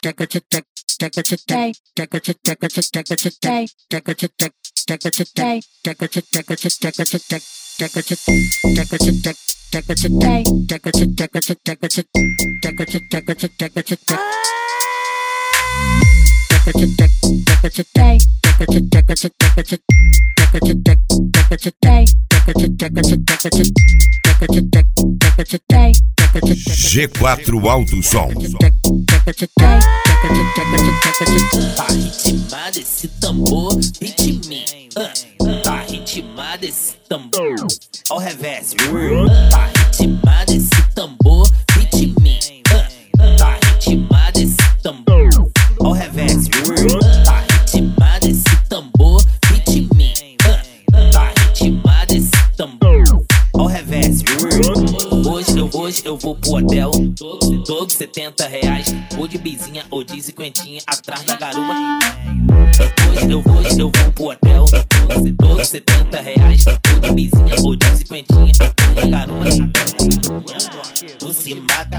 G4 Alto Som. Tá ritmado esse tambor, ritme. Tá ritmado esse tambor. Ao revés, tá ritmado esse tambor, ritme. Tá ritmado esse tambor. Ao revés, tá ritmado esse tambor, ritme. Tá ritmado esse tambor. Ao revés, hoje eu vou pro hotel. Todo R$70, ou de bizinha ou de cinquentinha atrás da garupa. Hoje eu vou pro hotel. Todo R$70, ou de bizinha ou de cinquentinha atrás da garupa. Tu se mata.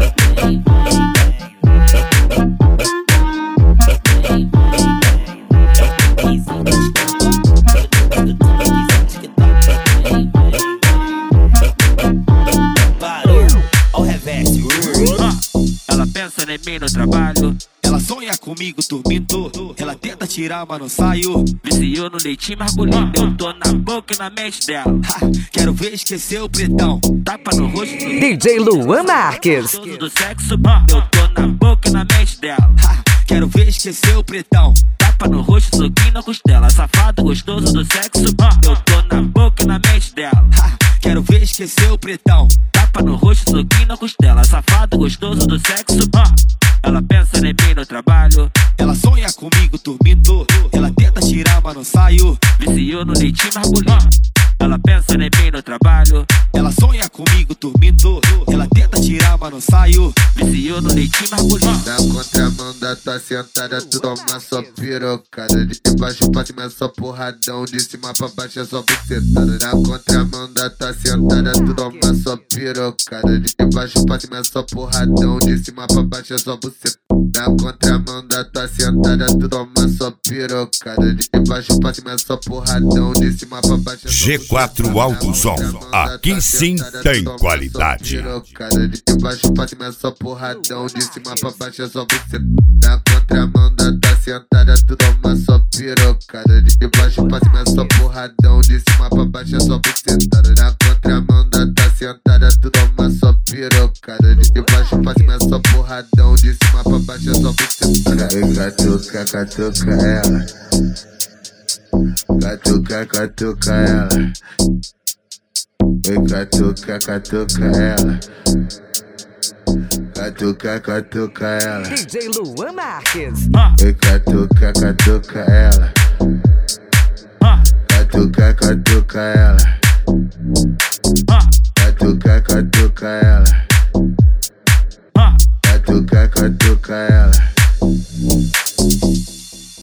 Ela pensa em mim no trabalho, ela sonha comigo dormindo. Ela tenta tirar, mas não saio. Viciou no leitinho margulhinho, eu tô na boca e na mente dela. Quero ver esquecer o pretão, tapa no rosto do DJ Luan Marques. do sexo, eu tô na boca e na mente dela. Quero ver esquecer o pretão, tapa no rosto, soquinho na costela. Safado gostoso do sexo, eu tô na boca e na mente dela. Quero ver esquecer o pretão, tapa no rosto, soquinho na costela. Safado gostoso do sexo, ela pensa em mim no trabalho, ela sonha comigo dormindo. Ela tenta tirar, mas não saio. Viciou no leitinho margulhinho. Ela pensa em mim no trabalho, ela sonha comigo dormindo. Ela tenta tirar, mas não saio. Viciou no leitinho margulhinho. Na contramão da tua sentada, tu toma só pirocada. De baixo pra cima é só porradão, de cima pra baixo é só bucetada. Na contramão da tua sentada, tu toma só pirocada. De baixo pra cima é só porradão, de cima pra baixo é só bucetada. Na contramão da tua sentada, tu toma só pirocada. De baixo pra cima é só porradão, de cima pra baixo é só G4 Alto Som, aqui sim tem qualidade. De baixo pra cima é só porradão, de cima pra baixo é só buceta. Na contramão da tua sentada, tu toma só pirocada. De baixo pra cima é só porradão, de cima pra baixo é só buceta. Na contramão da tua sentada, tu toma só pirocada. De baixo pra cima é só porradão, de cima pra baixo é só buceta. Catuca, catuca ela. Catuca, catuca ela. Oi, catuca, catuca ela. Catuca, catuca ela. DJ Luan Marques. Oi, catuca, catuca ela. Catuca, catuca ela.